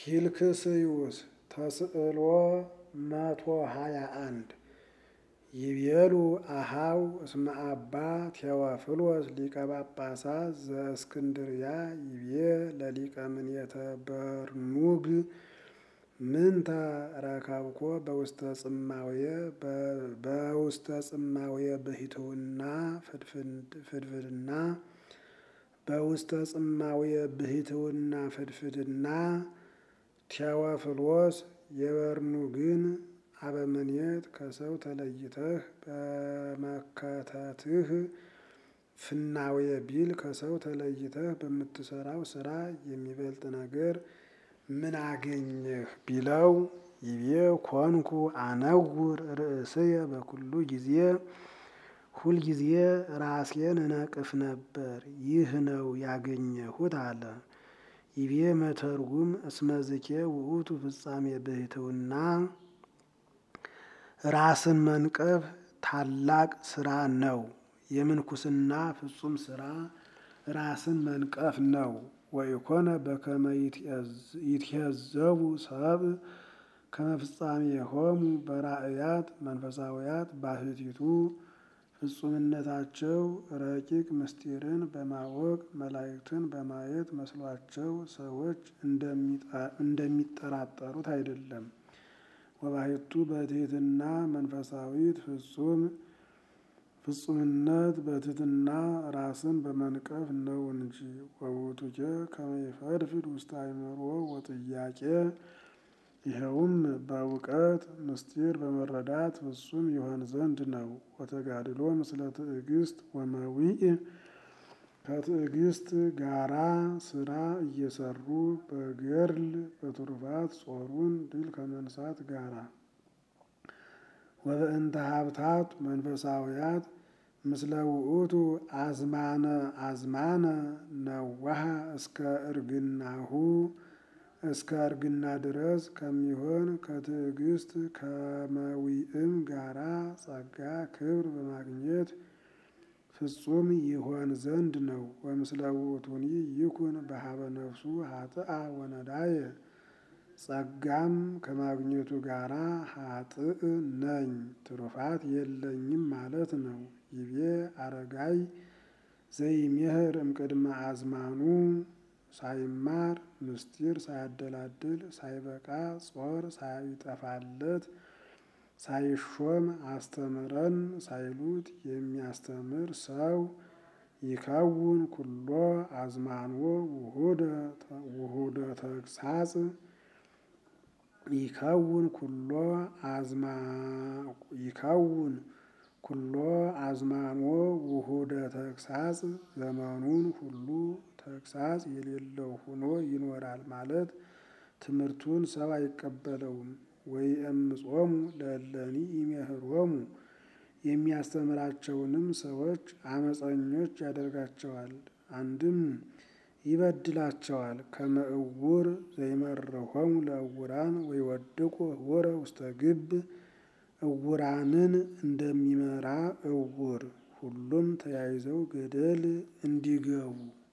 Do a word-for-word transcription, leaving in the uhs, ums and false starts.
ፊልክስዩስ ተስዕሎ መቶ ሀያ አንድ ይቤሉ አሃው እስመ አባ ቴዎፍሎስ ሊቀ ጳጳሳት ዘእስክንድርያ ይቤ ለሊቀ ምኔተ በርኑግ ምንተ ረከብኮ በውስተ ጽማውየ በውስተ ጽማውየ ብሂትውና ፍድፍድና በውስተ ጽማውየ ብሂትውና ፍድፍድና ቴዎፍሎስ የበርኑግን አበምኔት ከሰው ተለይተህ በመከተትህ ፍናውየ ቢል ከሰው ተለይተህ በምትሰራው ስራ የሚበልጥ ነገር ምን አገኘህ ቢለው ይቤ ኮንኩ አነውር ርእስየ በኩሉ ጊዜ ሁል ጊዜ ራሴን እነቅፍ ነበር፣ ይህ ነው ያገኘሁት አለ። ይቤ መተርጉም እስመዝኬ ውእቱ ፍጻሜ ብሂትውና ራስን መንቀፍ ታላቅ ስራ ነው። የምንኩስና ፍጹም ስራ ራስን መንቀፍ ነው። ወኢኮነ በከመ ይትሄዘቡ ሰብእ ከመ ፍጻሜሆሙ በራእያት መንፈሳውያት ባሕቲቱ ፍጹምነታቸው ረቂቅ ምስጢርን በማወቅ መላእክትን በማየት መስሏቸው ሰዎች እንደሚጠራጠሩት አይደለም። ወባሕቱ በትሕትና መንፈሳዊት ፍጹም ፍጹምነት በትሕትና ራስን በመንቀፍ ነው እንጂ። ወውእቱኬ ከመ ይፈድፍድ ውስተ አእምሮ ወጥያቄ ይኸውም በእውቀት ምስጢር በመረዳት ፍጹም ይሆን ዘንድ ነው። ወተጋድሎ ምስለ ትዕግስት ወመዊዕ ከትዕግስት ጋራ ስራ እየሰሩ በገድል በትሩፋት ጾሩን ድል ከመንሳት ጋራ። ወበእንተ ሀብታት መንፈሳውያት ምስለ ውእቱ አዝማነ አዝማነ ነዋሃ እስከ እርግናሁ እስከ እርግና ድረስ ከሚሆን ከትዕግስት ከመዊዕም ጋራ ጸጋ ክብር በማግኘት ፍጹም ይሆን ዘንድ ነው። ወምስለ ውእቱኒ ይኩን በሀበ ነፍሱ ሀጥአ ወነዳየ ጸጋም ከማግኘቱ ጋራ ሀጥእ ነኝ ትሩፋት የለኝም ማለት ነው። ይቤ አረጋይ ዘይሜህር እምቅድመ አዝማኑ ሳይማር ምስጢር ሳያደላድል ሳይበቃ ጾር ሳይጠፋለት ሳይሾም አስተምረን ሳይሉት የሚያስተምር ሰው ይከውን ኩሎ አዝማንዎ ውሁደ ተግሳጽ ይከውን ኩሎ አዝማ ይከውን ኩሎ አዝማንዎ ውሁደ ተግሳጽ ዘመኑን ሁሉ ተግሳጽ የሌለው ሆኖ ይኖራል ማለት ትምህርቱን ሰው አይቀበለውም። ወይእምጾሙ ለእለኒ ይሜህሮሙ የሚያስተምራቸውንም ሰዎች አመፀኞች ያደርጋቸዋል። አንድም ይበድላቸዋል። ከመ እውር ዘይመርሖሙ ለእውራን ወይወድቁ እውረ ውስተ ግብ እውራንን እንደሚመራ እውር ሁሉም ተያይዘው ገደል እንዲገቡ